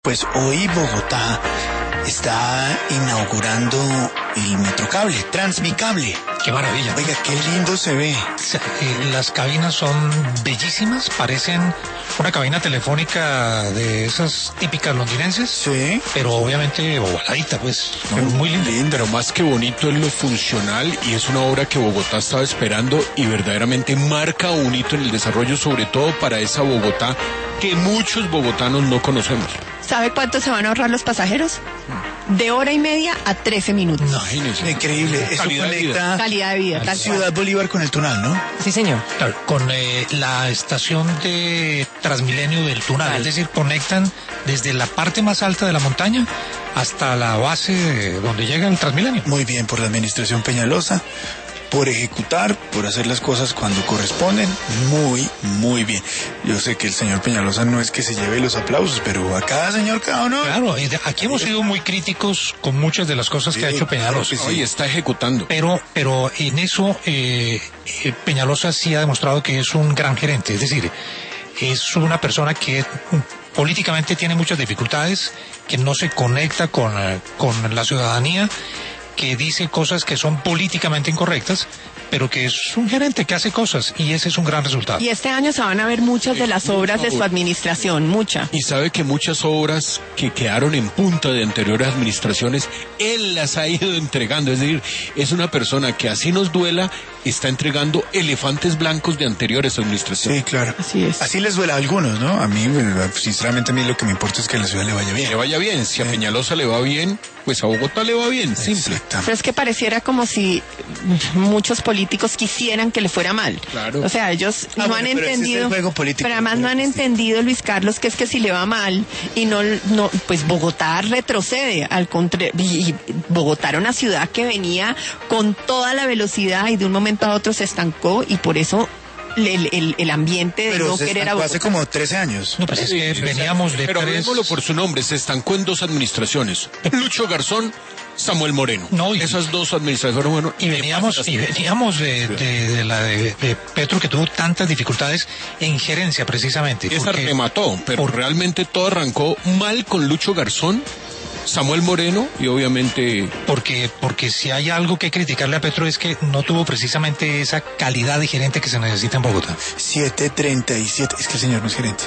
Pues hoy Bogotá está inaugurando el Metrocable, Transmicable. ¡Qué maravilla! Oiga, qué lindo se ve. Las cabinas son bellísimas, parecen una cabina telefónica de esas típicas londinenses. Sí. Pero obviamente ovaladita, pues, muy linda. Pero más que bonito es lo funcional y es una obra que Bogotá estaba esperando y verdaderamente marca un hito en el desarrollo, sobre todo para esa Bogotá que muchos bogotanos no conocemos. ¿Sabe cuánto se van a ahorrar los pasajeros? De hora y media a 13 minutos. Imagínense. Increíble. Eso Calidad de conecta Calidad de vida, tal cual. Ciudad Bolívar con el Tunal, ¿no? Sí, señor. Claro, con la estación de Transmilenio del Tunal, es decir, conectan desde la parte más alta de la montaña hasta la base donde llega el Transmilenio. Muy bien por la administración Peñalosa, por ejecutar, por hacer las cosas cuando corresponden, muy, muy bien. Yo sé que el señor Peñalosa no es que se lleve los aplausos, pero a cada señor cada uno. Claro, aquí hemos sido muy críticos con muchas de las cosas que ha hecho Peñalosa. Hoy está ejecutando. Pero en eso Peñalosa sí ha demostrado que es un gran gerente, es decir, es una persona que políticamente tiene muchas dificultades, que no se conecta con la ciudadanía, que dice cosas que son políticamente incorrectas, pero que es un gerente que hace cosas, y ese es un gran resultado. Y este año se van a ver muchas de las obras de su administración, muchas. Y sabe que muchas obras que quedaron en punta de anteriores administraciones, él las ha ido entregando. Es decir, es una persona que así nos duela, está entregando elefantes blancos de anteriores administraciones. Sí, claro. Así es. Así les duele a algunos, ¿no? A mí, sinceramente, a mí lo que me importa es que a la ciudad le vaya bien. Le vaya bien. Si a Peñalosa le va bien, pues a Bogotá le va bien. Simple. Pero es que pareciera como si muchos políticos quisieran que le fuera mal. Claro. O sea, ellos no han entendido, pero además no han entendido, Luis Carlos, que es que si le va mal y no, pues Bogotá retrocede, al contrario, y Bogotá era una ciudad que venía con toda la velocidad y de un momento a otro se estancó, y por eso el ambiente de no querer a Bogotá. Hace como 13 años. No, pues es que veníamos de Pero tres... hablemoslo por su nombre, se estancó en dos administraciones. Lucho Garzón, Samuel Moreno. No, esas dos administraciones, bueno. Y veníamos de la de Petro, que tuvo tantas dificultades en gerencia, precisamente. Esa remató, pero realmente todo arrancó mal con Lucho Garzón, Samuel Moreno y obviamente... Porque si hay algo que criticarle a Petro es que no tuvo precisamente esa calidad de gerente que se necesita en Bogotá. 7:37, es que el señor no es gerente.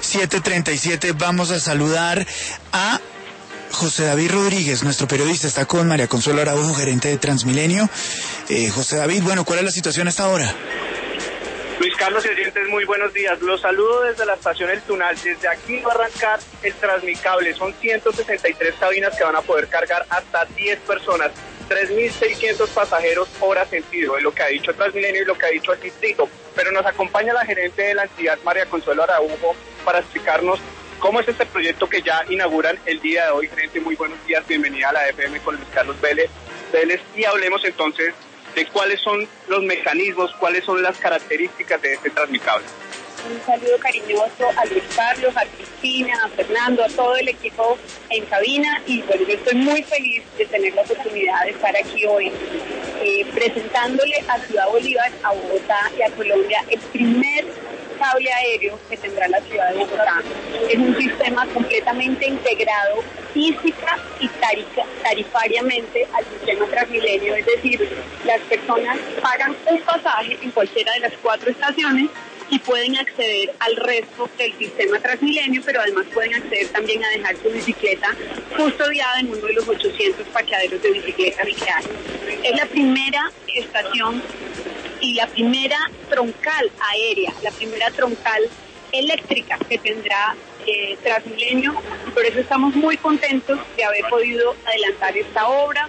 7:37, vamos a saludar a José David Rodríguez, nuestro periodista, está con María Consuelo Araujo, gerente de Transmilenio. José David, bueno, ¿cuál es la situación hasta ahora? Luis Carlos y oyentes, muy buenos días. Los saludo desde la estación El Tunal. Desde aquí va a arrancar el Transmicable. Son 163 cabinas que van a poder cargar hasta 10 personas. 3.600 pasajeros hora sentido, es lo que ha dicho Transmilenio y lo que ha dicho el distrito. Pero nos acompaña la gerente de la entidad, María Consuelo Araujo, para explicarnos cómo es este proyecto que ya inauguran el día de hoy. Gerente, muy buenos días, bienvenida a la FM con Luis Carlos Vélez. Y hablemos entonces de cuáles son los mecanismos, cuáles son las características de este Transmicable. Un saludo cariñoso a Luis Carlos, a Cristina, a Fernando, a todo el equipo en cabina, y bueno, yo estoy muy feliz de tener la oportunidad de estar aquí hoy presentándole a Ciudad Bolívar, a Bogotá y a Colombia el primer cable aéreo que tendrá la ciudad de Bogotá. Es un sistema completamente integrado física y tarifariamente al sistema Transmilenio, es decir, las personas pagan un pasaje en cualquiera de las 4 estaciones y pueden acceder al resto del sistema Transmilenio, pero además pueden acceder también a dejar su bicicleta custodiada en uno de los 800 parqueaderos de bicicletas que hay. Es la primera estación y la primera troncal aérea, la primera troncal eléctrica que tendrá Transmilenio, y por eso estamos muy contentos de haber podido adelantar esta obra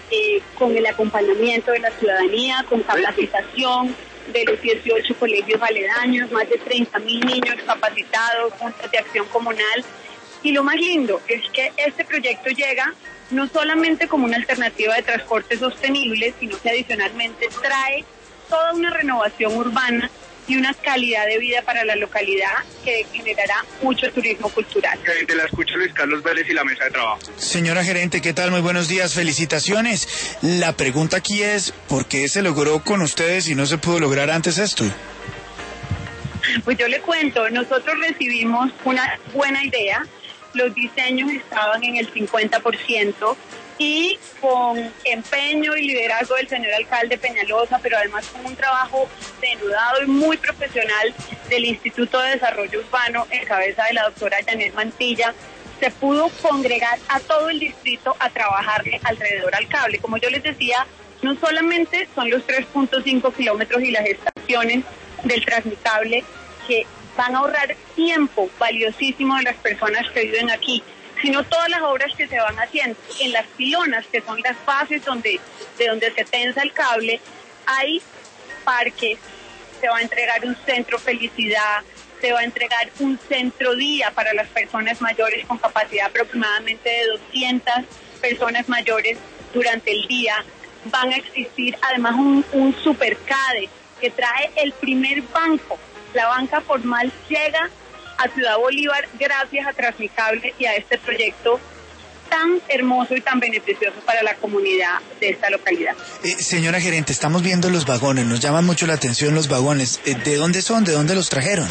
con el acompañamiento de la ciudadanía, con capacitación de los 18 colegios aledaños, más de 30.000 niños capacitados, juntas de acción comunal. Y lo más lindo es que este proyecto llega no solamente como una alternativa de transporte sostenible, sino que adicionalmente trae toda una renovación urbana y una calidad de vida para la localidad que generará mucho turismo cultural. Gerente, la escucha Luis Carlos Vélez y la mesa de trabajo. Señora gerente, ¿qué tal? Muy buenos días, felicitaciones. La pregunta aquí es, ¿por qué se logró con ustedes y no se pudo lograr antes esto? Pues yo le cuento, nosotros recibimos una buena idea los diseños estaban en el 50%, y con empeño y liderazgo del señor alcalde Peñalosa, pero además con un trabajo denodado y muy profesional del Instituto de Desarrollo Urbano en cabeza de la doctora Janet Mantilla, se pudo congregar a todo el distrito a trabajarle alrededor al cable. Como yo les decía, no solamente son los 3.5 kilómetros y las estaciones del Transmicable que van a ahorrar tiempo valiosísimo de las personas que viven aquí, sino todas las obras que se van haciendo. En las pilonas, que son las bases de donde se tensa el cable, hay parques, se va a entregar un centro felicidad, se va a entregar un centro día para las personas mayores con capacidad aproximadamente de 200 personas mayores durante el día. Van a existir además un supercade que trae el primer banco. La banca formal llega a Ciudad Bolívar gracias a Transmicable y a este proyecto tan hermoso y tan beneficioso para la comunidad de esta localidad. Señora gerente, estamos viendo los vagones, nos llaman mucho la atención los vagones. ¿De dónde son? ¿De dónde los trajeron?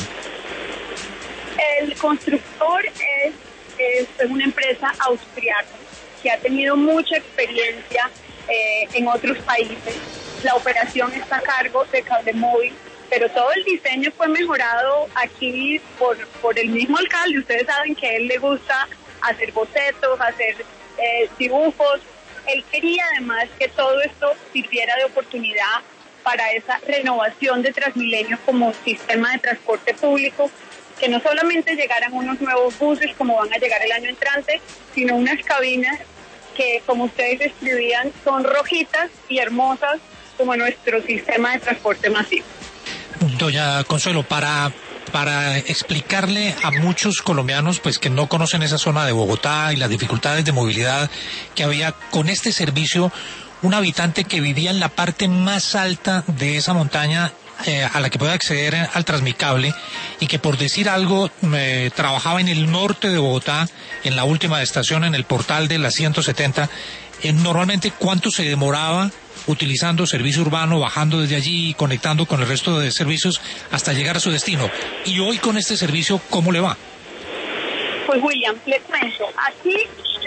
El constructor es una empresa austriaca que ha tenido mucha experiencia en otros países. La operación está a cargo de Cable Móvil, pero todo el diseño fue mejorado aquí por el mismo alcalde. Ustedes saben que a él le gusta hacer bocetos, hacer dibujos. Él quería además que todo esto sirviera de oportunidad para esa renovación de Transmilenio como sistema de transporte público, que no solamente llegaran unos nuevos buses como van a llegar el año entrante, sino unas cabinas que, como ustedes describían, son rojitas y hermosas como nuestro sistema de transporte masivo. Doña Consuelo, para explicarle a muchos colombianos pues que no conocen esa zona de Bogotá y las dificultades de movilidad que había con este servicio, un habitante que vivía en la parte más alta de esa montaña a la que puede acceder al Transmicable y que, por decir algo, trabajaba en el norte de Bogotá, en la última estación, en el portal de la 170, normalmente ¿cuánto se demoraba utilizando servicio urbano, bajando desde allí y conectando con el resto de servicios hasta llegar a su destino? Y hoy con este servicio, ¿cómo le va? Pues William, le cuento, aquí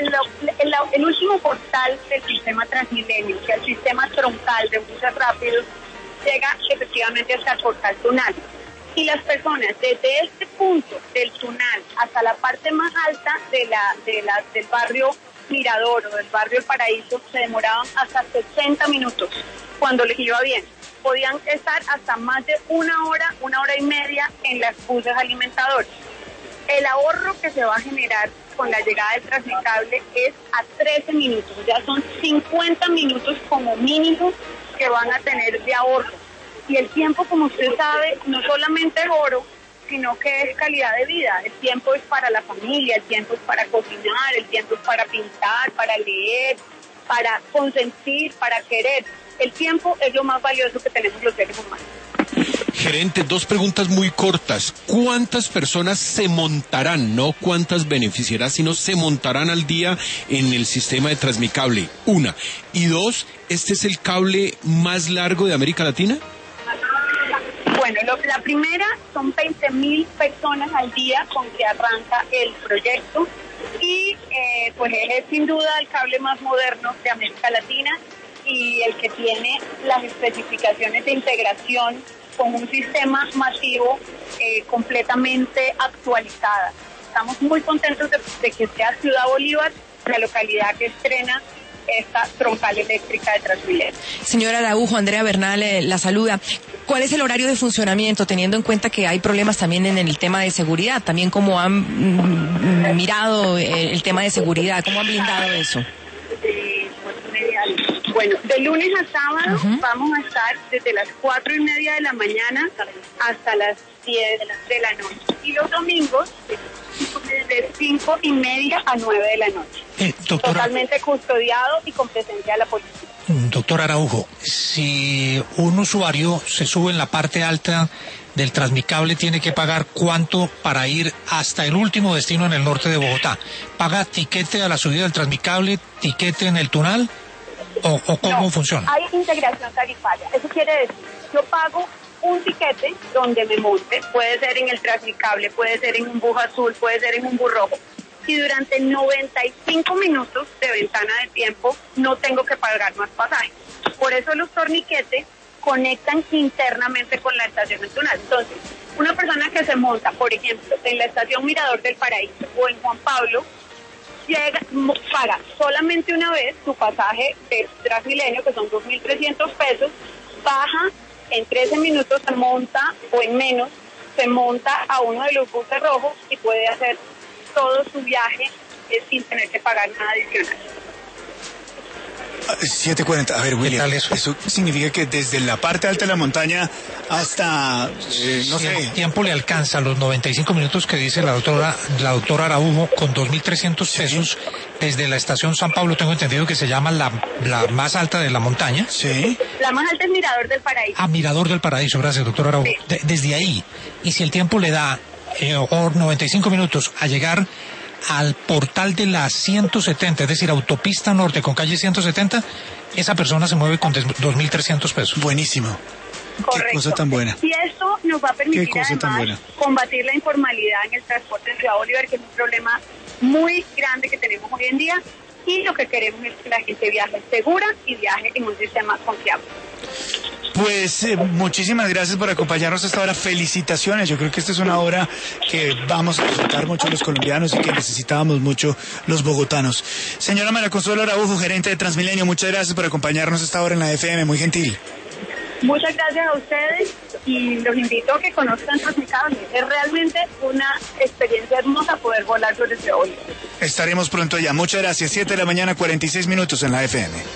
el último portal del sistema Transmilenio, que es el sistema troncal de buses rápidos, llega efectivamente hasta el portal Tunal. Y las personas desde este punto del Tunal hasta la parte más alta del barrio Mirador o del barrio El Paraíso se demoraban hasta 60 minutos cuando les iba bien. Podían estar hasta más de una hora y media en las buses alimentadores. El ahorro que se va a generar con la llegada del Transmicable es a 13 minutos, ya son 50 minutos como mínimo que van a tener de ahorro. Y el tiempo, como usted sabe, no solamente es oro, sino que es calidad de vida. El tiempo es para la familia, el tiempo es para cocinar, el tiempo es para pintar, para leer, para consentir, para querer. El tiempo es lo más valioso que tenemos los seres humanos. Gerente, dos preguntas muy cortas. ¿Cuántas personas se montarán, no cuántas beneficiará, sino se montarán al día en el sistema de Transmicable? Una. Y dos, ¿este es el cable más largo de América Latina? Bueno, la primera son 20.000 personas al día con que arranca el proyecto y pues es sin duda el cable más moderno de América Latina y el que tiene las especificaciones de integración con un sistema masivo completamente actualizada. Estamos muy contentos de que sea Ciudad Bolívar la localidad que estrena esta troncal eléctrica de Transmilenio. Señora Araujo, Andrea Bernal la saluda. ¿Cuál es el horario de funcionamiento, teniendo en cuenta que hay problemas también en el tema de seguridad? También cómo han mirado el tema de seguridad, cómo han blindado eso. Bueno, de lunes a sábado vamos a estar desde las 4:30 de la mañana hasta las 10 de la noche. Y los domingos de 5:30 a 9 de la noche. Doctora, totalmente custodiado y con presencia de la policía. Doctor Araujo, si un usuario se sube en la parte alta del Transmicable, ¿tiene que pagar cuánto para ir hasta el último destino en el norte de Bogotá? ¿Paga tiquete a la subida del Transmicable, tiquete en el Tunal? ¿O cómo funciona? Hay integración tarifaria. Eso quiere decir, yo pago un tiquete donde me monte, puede ser en el Transmicable, puede ser en un bus azul, puede ser en un bus rojo, y durante 95 minutos de ventana de tiempo no tengo que pagar más pasaje. Por eso los torniquetes conectan internamente con la estación del Tunal. Entonces, una persona que se monta, por ejemplo, en la estación Mirador del Paraíso o en Juan Pablo, paga solamente una vez su pasaje de Transmilenio, que son 2.300 pesos, baja, en 13 minutos se monta, o en menos, se monta a uno de los buses rojos y puede hacer todo su viaje sin tener que pagar nada adicional. 7:40. A ver, William, eso significa que desde la parte alta de la montaña hasta, no sé... El tiempo le alcanza los 95 minutos que dice la doctora Araujo, con 2.300 pesos, desde la estación San Pablo, tengo entendido que se llama la más alta de la montaña. Sí. La más alta es Mirador del Paraíso. Ah, Mirador del Paraíso, gracias, doctora Araujo. Sí. Desde ahí, y si el tiempo le da 95 minutos a llegar al portal de la 170, es decir, autopista norte con calle 170, esa persona se mueve con 2.300 pesos. Buenísimo. Correcto. Qué cosa tan buena. Y esto nos va a permitir además combatir la informalidad en el transporte en Ciudad Bolívar, que es un problema muy grande que tenemos hoy en día, y lo que queremos es que la gente viaje segura y viaje en un sistema confiable. Pues muchísimas gracias por acompañarnos hasta ahora. Felicitaciones. Yo creo que esta es una obra que vamos a disfrutar mucho los colombianos y que necesitábamos mucho los bogotanos. Señora María Consuelo Araujo, gerente de Transmilenio, muchas gracias por acompañarnos hasta ahora en la FM. Muy gentil. Muchas gracias a ustedes y los invito a que conozcan Transmicables. Es realmente una experiencia hermosa poder volar sobre este hoy. Estaremos pronto allá. Muchas gracias. 7:46 a.m. en la FM.